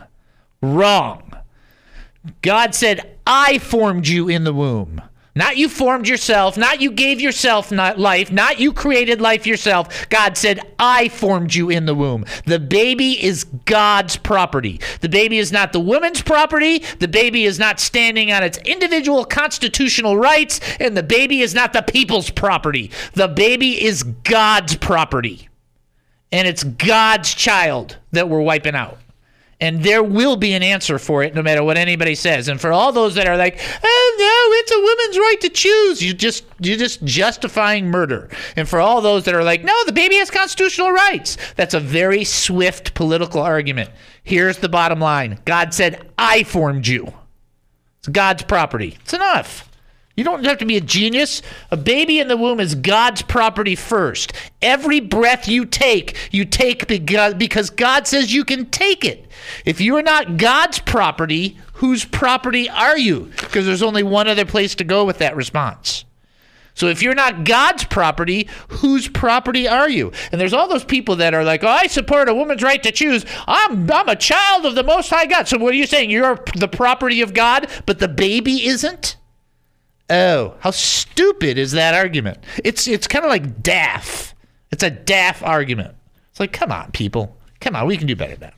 [SPEAKER 3] God said, I formed you in the womb. Not you formed yourself, not you gave yourself life, not you created life yourself. God said, I formed you in the womb. The baby is God's property. The baby is not the woman's property. The baby is not standing on its individual constitutional rights, and the baby is not the people's property. The baby is God's property, and it's God's child that we're wiping out. And there will be an answer for it no matter what anybody says. And for all those that are like, oh, no, it's a woman's right to choose, you're just justifying murder. And for all those that are like, no, the baby has constitutional rights, that's a very swift political argument. Here's the bottom line. God said, I formed you. It's God's property. It's enough. You don't have to be a genius. A baby in the womb is God's property first. Every breath you take because God says you can take it. If you are not God's property, whose property are you? Because there's only one other place to go with that response. So if you're not God's property, whose property are you? And there's all those people that are like, oh, I support a woman's right to choose. I'm a child of the Most High God. So what are you saying? You're the property of God, but the baby isn't? Oh, how stupid is that argument? It's kind of like daft. It's a daft argument. It's like, come on, people. Come on, we can do better than that.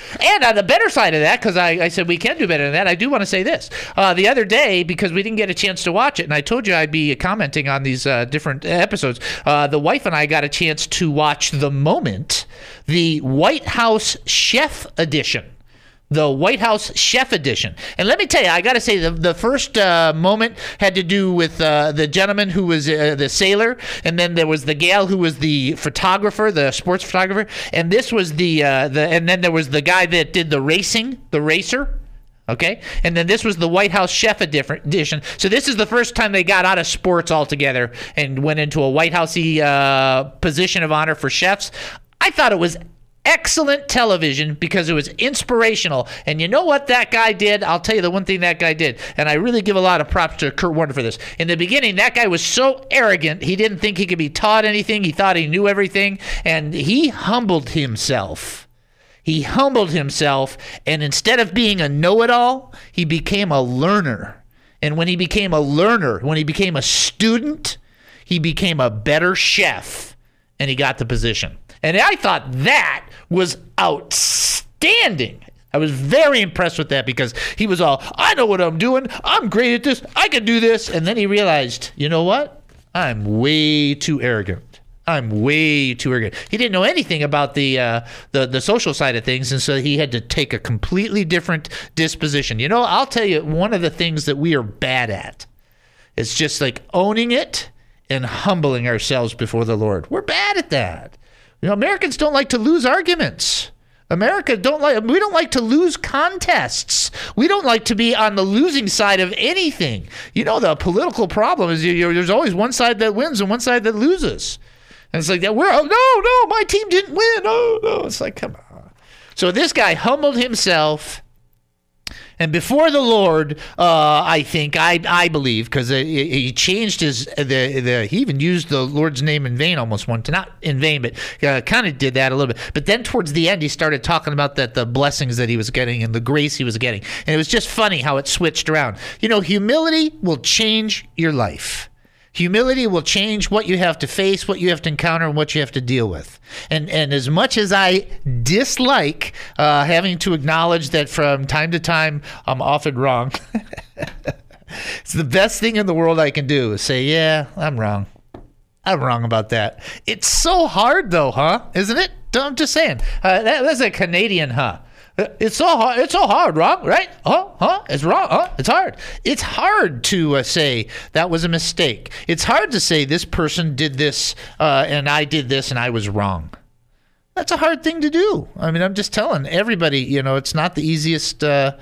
[SPEAKER 3] And on the better side of that, because I said we can do better than that, I do want to say this. The other day, because we didn't get a chance to watch it, and I told you I'd be commenting on these different episodes, the wife and I got a chance to watch The Moment, the White House Chef edition. The White House Chef Edition. And let me tell you, I got to say, the first moment had to do with the gentleman who was the sailor, and then there was the gal who was the photographer, the sports photographer, and this was and then there was the guy that did the racing, the racer. Okay, and then this was the White House Chef Edition. So this is the first time they got out of sports altogether and went into a White Housey position of honor for chefs. I thought it was excellent television because it was inspirational. And you know what that guy did? I'll tell you the one thing that guy did. And I really give a lot of props to Kurt Warner for this. In the beginning, that guy was so arrogant. He didn't think he could be taught anything. He thought he knew everything. And he humbled himself. He humbled himself. And instead of being a know-it-all, he became a learner. And when he became a learner, when he became a student, he became a better chef. And he got the position. And I thought that was outstanding. I was very impressed with that because he was all, I know what I'm doing. I'm great at this. I can do this. And then he realized, you know what? I'm way too arrogant. I'm way too arrogant. He didn't know anything about the social side of things, and so he had to take a completely different disposition. You know, I'll tell you, one of the things that we are bad at is just like owning it and humbling ourselves before the Lord. We're bad at that. You know, Americans don't like to lose arguments. We don't like to lose contests. We don't like to be on the losing side of anything. You know, the political problem is there's always one side that wins and one side that loses. And it's like that. No, my team didn't win. Oh, no. It's like, come on. So this guy humbled himself. And before the Lord, I believe, because he changed he even used the Lord's name in vain almost one time. Not in vain, but kind of did that a little bit. But then towards the end, he started talking about the blessings that he was getting and the grace he was getting. And it was just funny how it switched around. You know, humility will change your life. Humility will change what you have to face, what you have to encounter, and what you have to deal with. And as much as I dislike having to acknowledge that from time to time I'm often wrong, it's the best thing in the world I can do is say, yeah, I'm wrong. I'm wrong about that. It's so hard, though, huh? Isn't it? I'm just saying. That's a Canadian, huh? It's so hard. It's so hard, wrong, right? It's wrong. It's hard. It's hard to say that was a mistake. It's hard to say this person did this and I did this and I was wrong. That's a hard thing to do. I mean, I'm just telling everybody, you know, it's not the easiest.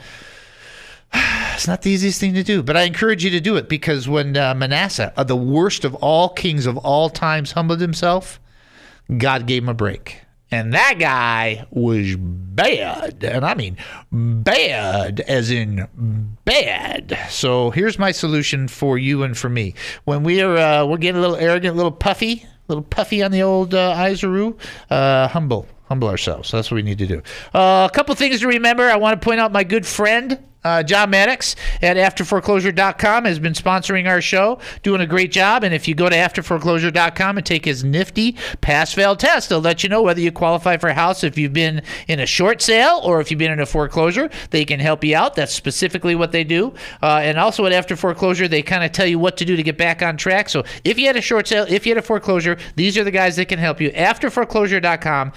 [SPEAKER 3] It's not the easiest thing to do, but I encourage you to do it because when Manasseh, the worst of all kings of all times, humbled himself, God gave him a break. And that guy was bad. And I mean bad as in bad. So here's my solution for you and for me. When we're getting a little arrogant, a little puffy on the old Iseroo, humble ourselves. So that's what we need to do. A couple things to remember. I want to point out my good friend, John Maddox at AfterForeclosure.com has been sponsoring our show, doing a great job. And if you go to AfterForeclosure.com and take his nifty pass-fail test, they'll let you know whether you qualify for a house if you've been in a short sale or if you've been in a foreclosure. They can help you out. That's specifically what they do. And also at After Foreclosure, they kind of tell you what to do to get back on track. So if you had a short sale, if you had a foreclosure, these are the guys that can help you. AfterForeclosure.com,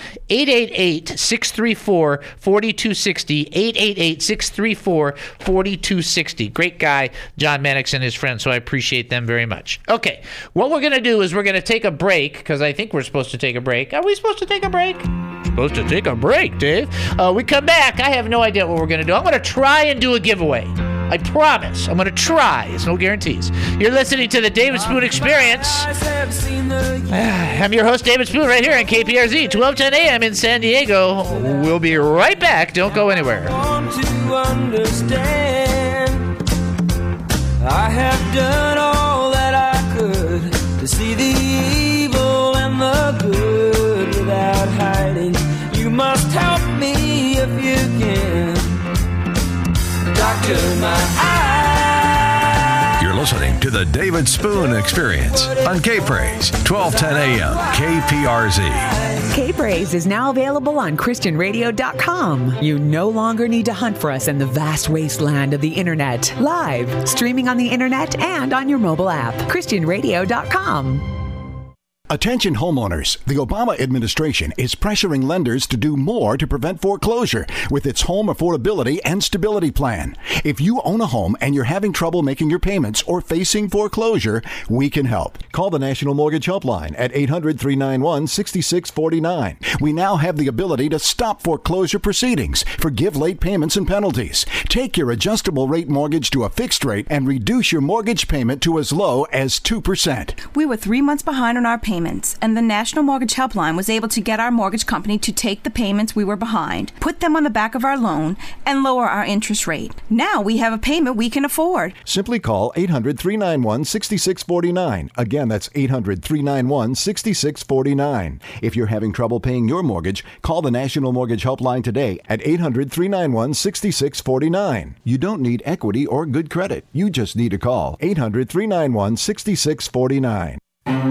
[SPEAKER 3] 888-634-4260, 888-634-4260. Great guy, John Maddox and his friends, so I appreciate them very much. Okay, what we're going to do is we're going to take a break, because I think we're supposed to take a break. Are we supposed to take a break? Supposed to take a break, Dave. We come back. I have no idea what we're going to do. I'm going to try and do a giveaway. I promise. I'm going to try. It's no guarantees. You're listening to the David Spoon Experience. I'm your host, David Spoon, right here on KPRZ, 1210 a.m. in San Diego. We'll be right back. Don't go anywhere.
[SPEAKER 2] To understand, I have done all that I could to see the evil and the good without hiding. You must help me if you can. Doctor, my eyes.
[SPEAKER 1] You're listening to the the David Spoon Experience on K-Praise, 1210 AM, KPRZ.
[SPEAKER 10] K-Praise is now available on ChristianRadio.com. You no longer need to hunt for us in the vast wasteland of the internet. Live, streaming on the internet and on your mobile app. ChristianRadio.com.
[SPEAKER 21] Attention homeowners, the Obama administration is pressuring lenders to do more to prevent foreclosure with its home affordability and stability plan. If you own a home and you're having trouble making your payments or facing foreclosure, we can help. Call the National Mortgage Helpline at 800-391-6649. We now have the ability to stop foreclosure proceedings, forgive late payments and penalties, take your adjustable rate mortgage to a fixed rate, and reduce your mortgage payment to as low as 2%.
[SPEAKER 22] We were 3 months behind on our payments, and the National Mortgage Helpline was able to get our mortgage company to take the payments we were behind, put them on the back of our loan, and lower our interest rate. Now we have a payment we can afford.
[SPEAKER 21] Simply call 800-391-6649. Again, that's 800-391-6649. If you're having trouble paying your mortgage, call the National Mortgage Helpline today at 800-391-6649. You don't need equity or good credit. You just need to call 800-391-6649.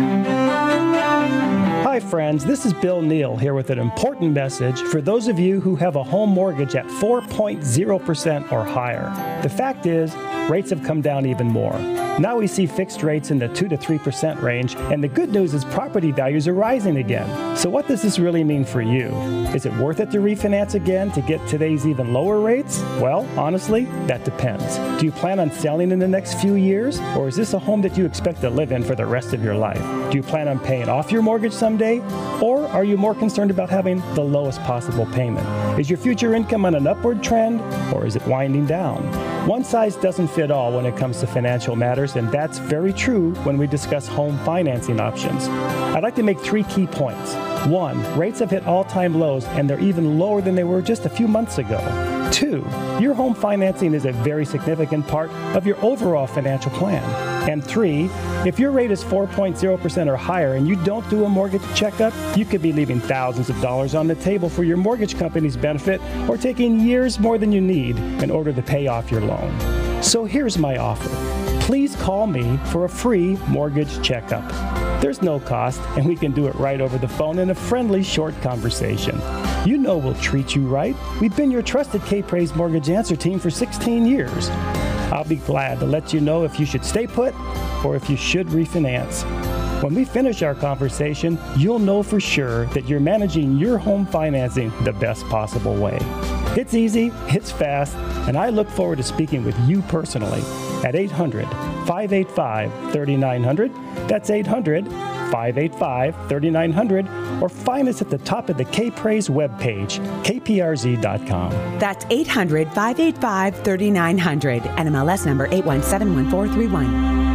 [SPEAKER 23] Hi friends, this is Bill Neal here with an important message for those of you who have a home mortgage at 4.0% or higher. The fact is, rates have come down even more. Now we see fixed rates in the 2 to 3% range, and the good news is property values are rising again. So what does this really mean for you? Is it worth it to refinance again to get today's even lower rates? Well, honestly, that depends. Do you plan on selling in the next few years, or is this a home that you expect to live in for the rest of your life? Do you plan on paying off your mortgage someday, or are you more concerned about having the lowest possible payment? Is your future income on an upward trend, or is it winding down? One size doesn't fit all when it comes to financial matters, and that's very true when we discuss home financing options. I'd like to make 3 key points. 1, rates have hit all-time lows, and they're even lower than they were just a few months ago. 2, your home financing is a very significant part of your overall financial plan. And 3, if your rate is 4.0% or higher and you don't do a mortgage checkup, you could be leaving thousands of dollars on the table for your mortgage company's benefit, or taking years more than you need in order to pay off your loan. So here's my offer. Please call me for a free mortgage checkup. There's no cost, and we can do it right over the phone in a friendly, short conversation. You know we'll treat you right. We've been your trusted K-Praise Mortgage Answer team for 16 years. I'll be glad to let you know if you should stay put or if you should refinance. When we finish our conversation, you'll know for sure that you're managing your home financing the best possible way. It's easy, it's fast, and I look forward to speaking with you personally at 800-585-3900. That's 800-585-3900, or find us at the top of the K-Praise webpage, kprz.com.
[SPEAKER 10] That's 800-585-3900, NMLS number 8171431.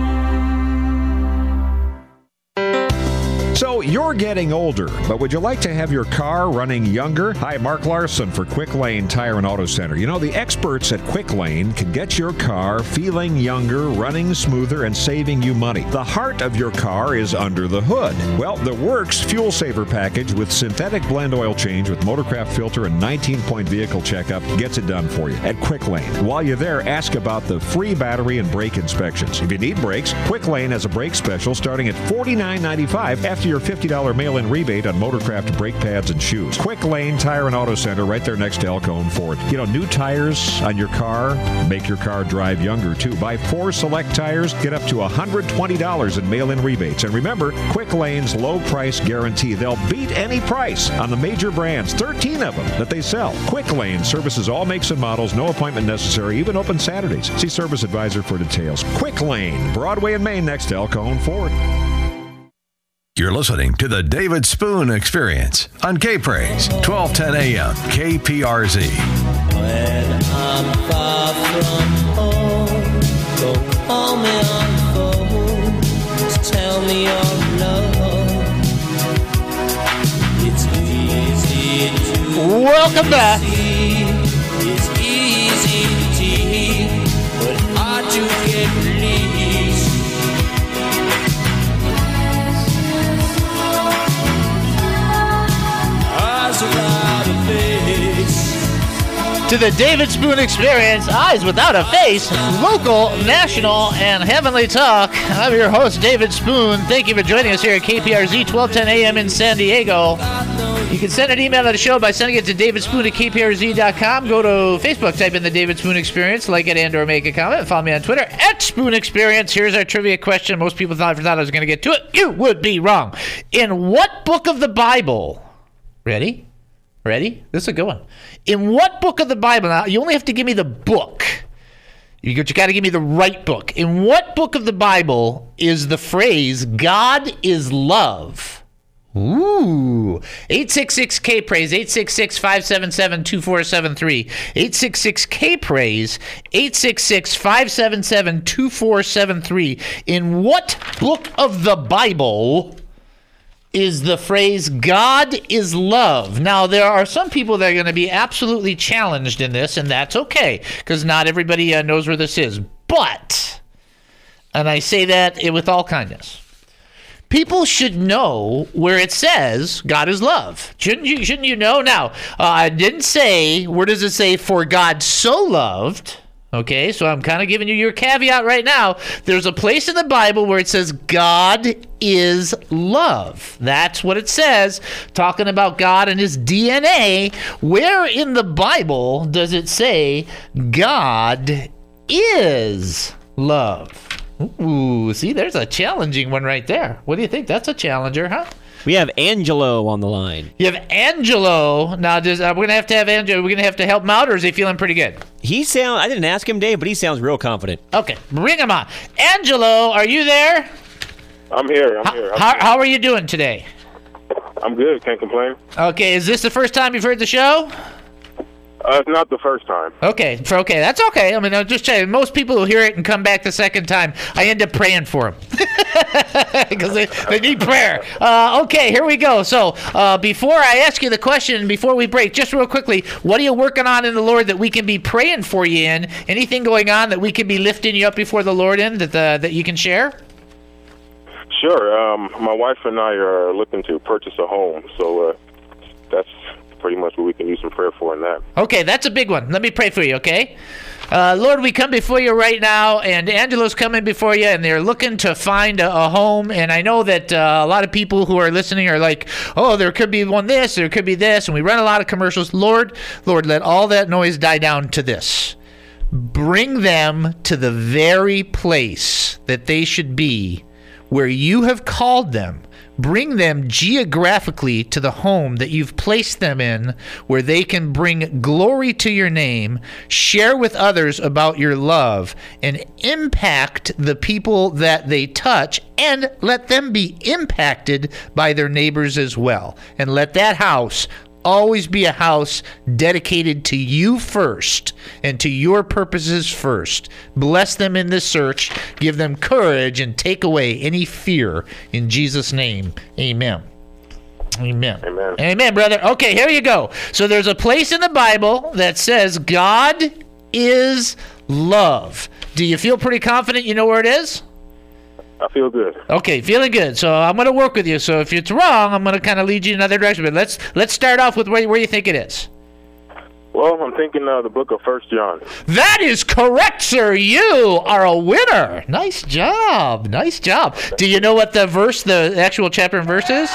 [SPEAKER 5] So you're getting older, but would you like to have your car running younger? Hi, Mark Larson for Quick Lane Tire and Auto Center. You know, the experts at Quick Lane can get your car feeling younger, running smoother, and saving you money. The heart of your car is under the hood. Well, the Works Fuel Saver Package with synthetic blend oil change with Motorcraft filter and 19-point vehicle checkup gets it done for you at Quick Lane. While you're there, ask about the free battery and brake inspections. If you need brakes, Quick Lane has a brake special starting at $49.95 after your $50 mail-in rebate on Motorcraft brake pads and shoes. Quick Lane Tire and Auto Center right there next to El Cajon Ford. You know, new tires on your car make your car drive younger, too. Buy 4 select tires, get up to $120 in mail-in rebates. And remember, Quick Lane's low price guarantee. They'll beat any price on the major brands, 13 of them that they sell. Quick Lane services all makes and models, no appointment necessary, even open Saturdays. See Service Advisor for details. Quick Lane, Broadway and Main next to El Cajon Ford.
[SPEAKER 1] You're listening to the David Spoon Experience on K-Praise, 1210 AM, KPRZ.
[SPEAKER 2] When I'm far from home, go call me on the phone, just tell me you're alone. It's easy to
[SPEAKER 3] Welcome back.
[SPEAKER 2] It's easy to tease, but hard to get released. Eyes without a face,
[SPEAKER 3] to the David Spoon Experience, Eyes Without a Face, local, national, and heavenly talk. I'm your host, David Spoon. Thank you for joining us here at KPRZ, 1210 AM in San Diego. You can send an email to the show by sending it to davidspoon@kprz.com. Go to Facebook, type in the David Spoon Experience, like it and or make a comment. Follow me on Twitter, @Spoon Experience. Here's our trivia question. Most people thought I was going to get to it. You would be wrong. In what book of the Bible? Ready? This is a good one. In what book of the Bible? Now, you only have to give me the book. You got to give me the right book. In what book of the Bible is the phrase, God is love? Ooh. 866-K-PRAISE, 866-577-2473. 866-K-PRAISE, 866-577-2473. In what book of the Bible is the phrase, God is love? Now, there are some people that are going to be absolutely challenged in this, and that's okay, because not everybody knows where this is. But, and I say that with all kindness, people should know where it says God is love. Shouldn't you know? Now, I didn't say, where does it say, for God so loved? Okay, so I'm kind of giving you your caveat right now. There's a place in the Bible where it says God is love. That's what it says, talking about God and his DNA. Where in the Bible does it say God is love? Ooh, see, there's a challenging one right there. What do you think? That's a challenger, huh?
[SPEAKER 9] We have Angelo on the line.
[SPEAKER 3] You have Angelo. Now, we're going to have Angelo. We're going to have to help him out, or is he feeling pretty good?
[SPEAKER 9] I didn't ask him, Dave, but he sounds real confident.
[SPEAKER 3] Okay, bring him on. Angelo, are you there?
[SPEAKER 6] I'm here.
[SPEAKER 3] How are you doing today?
[SPEAKER 6] I'm good. Can't complain.
[SPEAKER 3] Okay, is this the first time you've heard the show?
[SPEAKER 6] It's not the first time.
[SPEAKER 3] Okay, that's okay. I mean, I'll just tell you, most people who hear it and come back the second time, I end up praying for them because they need prayer. Okay, here we go. So before I ask you the question, before we break, just real quickly, what are you working on in the Lord that we can be praying for you in? Anything going on that we can be lifting you up before the Lord in that you can share?
[SPEAKER 6] Sure. My wife and I are looking to purchase a home, so that's pretty much what we can use some prayer for in that. Okay,
[SPEAKER 3] that's a big one. Let me pray for you, okay? Lord, we come before you right now, and Angelo's coming before you, and they're looking to find a home, and I know that a lot of people who are listening are like, oh, there could be one this, there could be this, and we run a lot of commercials. Lord, let all that noise die down to this. Bring them to the very place that they should be, where you have called them. Bring them geographically to the home that you've placed them in, where they can bring glory to your name, share with others about your love, and impact the people that they touch, and let them be impacted by their neighbors as well. And let that house always be a house dedicated to you first and to your purposes first. Bless them in this search. Give them courage and take away any fear. In Jesus' name, amen. Amen.
[SPEAKER 6] Amen.
[SPEAKER 3] Amen, brother. Okay, here you go. So there's a place in the Bible that says God is love. Do you feel pretty confident you know where it is?
[SPEAKER 6] I feel good.
[SPEAKER 3] Okay, feeling good. So I'm going to work with you. So if it's wrong, I'm going to kind of lead you in another direction. But let's start off with where you think it is.
[SPEAKER 6] Well, I'm thinking the book of 1 John.
[SPEAKER 3] That is correct, sir. You are a winner. Nice job. Nice job. Do you know what the actual chapter and verse is?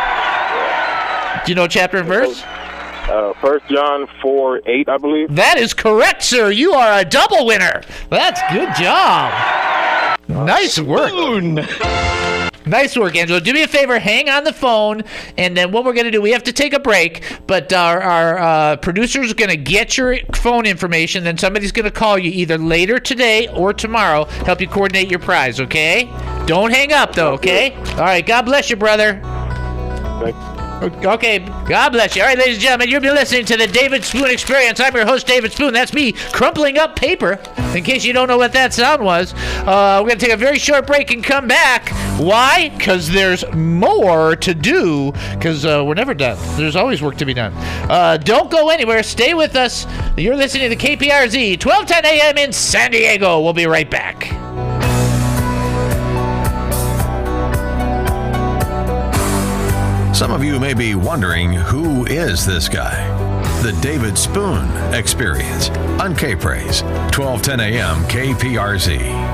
[SPEAKER 3] Do you know chapter and verse?
[SPEAKER 6] 1 John 4:8, I believe.
[SPEAKER 3] That is correct, sir. You are a double winner. That's good job. Nice work. Nice work, Angelo. Do me a favor, hang on the phone, and then what we're going to do, we have to take a break, but our producer is going to get your phone information, then somebody's going to call you either later today or tomorrow, help you coordinate your prize, okay? Don't hang up, though, okay? All right, God bless you, brother.
[SPEAKER 6] Thanks.
[SPEAKER 3] Okay, God bless you. All right, ladies and gentlemen, you'll be listening to the David Spoon Experience. I'm your host, David Spoon. That's me crumpling up paper, in case you don't know what that sound was. We're going to take a very short break and come back. Why? Because there's more to do, because we're never done. There's always work to be done. Don't go anywhere. Stay with us. You're listening to KPRZ, 1210 a.m. in San Diego. We'll be right back.
[SPEAKER 1] Some of you may be wondering, who is this guy? The David Spoon Experience on K-Praise, 1210 a.m. KPRZ.